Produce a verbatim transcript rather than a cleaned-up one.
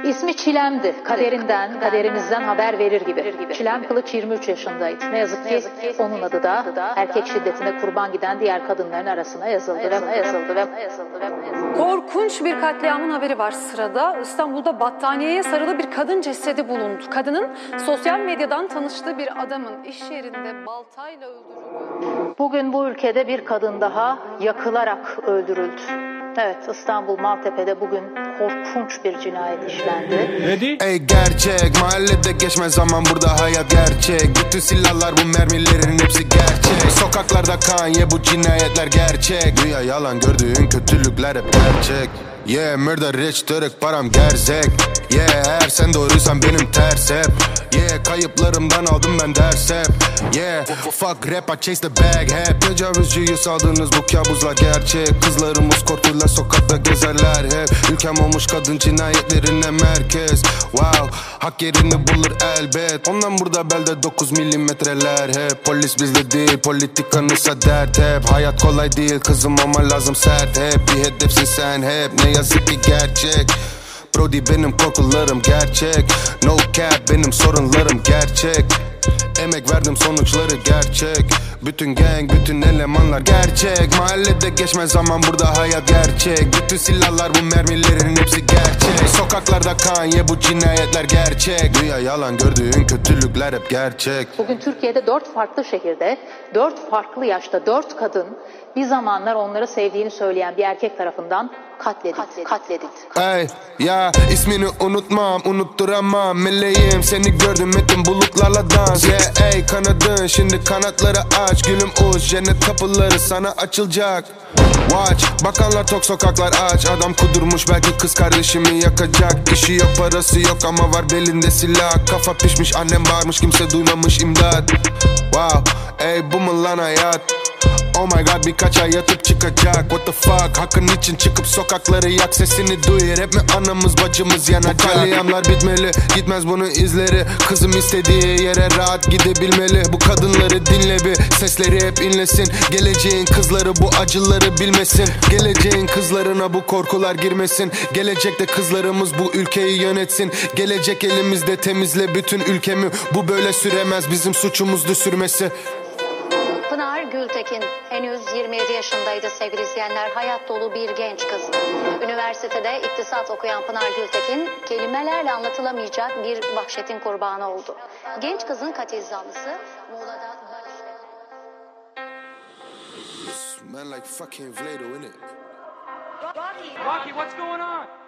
İsmi Çilem'di. Kaderinden, kaderimizden haber verir gibi. Çilem Kılıç yirmi üç yaşındaydı. Ne yazık ki onun adı da erkek şiddetine kurban giden diğer kadınların arasına yazıldı ve yazıldı ve Korkunç bir katliamın haberi var sırada. İstanbul'da battaniyeye sarılı bir kadın cesedi bulundu. Kadının sosyal medyadan tanıştığı bir adamın iş yerinde baltayla öldürüldüğü. Bugün bu ülkede bir kadın daha yakılarak öldürüldü. Evet, İstanbul Maltepe'de bugün korkunç bir cinayet işlendi. Ey gerçek, mahallede geçmez zaman burada hayat gerçek. Bütün silahlar bu mermilerin hepsi gerçek. Sokaklarda kan ye bu cinayetler gerçek. Dünya yalan gördüğün kötülükler hep gerçek. Yeah, murder rich, Türk param gerzek. Yeah, eğer sen doğruysan benim ters hep. Yeah, kayıplarımdan aldım ben ders hep. Yeah, fuck rap, I chase the bag hep. Tecavüzcüyü saldınız bu kabuslar gerçek. Kızlarımız korkuyla sokakta gezerler hep. Ülkem olmuş kadın cinayetlerine merkez. Wow, hak yerini bulur elbet. Ondan burada belde dokuz milimetreler hep. Polis bizde değil, politikanısa dert hep. Hayat kolay değil kızım ama lazım sert hep. Bir hedefsin sen hep, ne yazık ki gerçek. Brody benim korkularım gerçek. No cap benim sorunlarım gerçek. Emek verdim sonuçları gerçek. Bütün gang bütün elemanlar gerçek. Mahallede geçmez zaman burada hayat gerçek. Bütün silahlar bu mermilerin hepsi gerçek. Sokaklarda kan ye bu cinayetler gerçek. Dünya yalan gördüğün kötülükler hep gerçek. Bugün Türkiye'de dört farklı şehirde, dört farklı yaşta dört kadın bir zamanlar onları sevdiğini söyleyen bir erkek tarafından katledildi. katledildi. Ey ya ismini unutmam, unutturamam. Meleğim seni gördüm ettim bulutlarla dans. Yeah ey kanadın şimdi kanatları aç. Gülüm uç cennet kapıları sana açılacak. Watch bakanlar tok sokaklar aç. Adam kudurmuş belki kız kardeşimi yakacak. İşi yok parası yok ama var belinde silah. Kafa pişmiş annem bağırmış kimse duymamış imdat. Wow ey bu mu lan hayat? Oh my god birkaç ay yatıp çıkacak. What the fuck hakkın için çıkıp sokakları yak. Sesini duyur hep mi anamız bacımız yanacak. Bu katliamlar bitmeli gitmez bunun izleri. Kızım istediği yere rahat gidebilmeli. Bu kadınları dinle bir sesleri hep inlesin. Geleceğin kızları bu acıları bilmesin. Geleceğin kızlarına bu korkular girmesin. Gelecekte kızlarımız bu ülkeyi yönetsin. Gelecek elimizde temizle bütün ülkemi. Bu böyle süremez bizim suçumuzdu sürmesi. Pınar Gültekin henüz yirmi yedi yaşındaydı sevgili izleyenler. Hayat dolu bir genç kız. Üniversitede iktisat okuyan Pınar Gültekin kelimelerle anlatılamayacak bir vahşetin kurbanı oldu. Genç kızın katil zanlısı Muğla'da Barış... Man like fucking Vlado, innit? Rocky, Rocky, what's going on?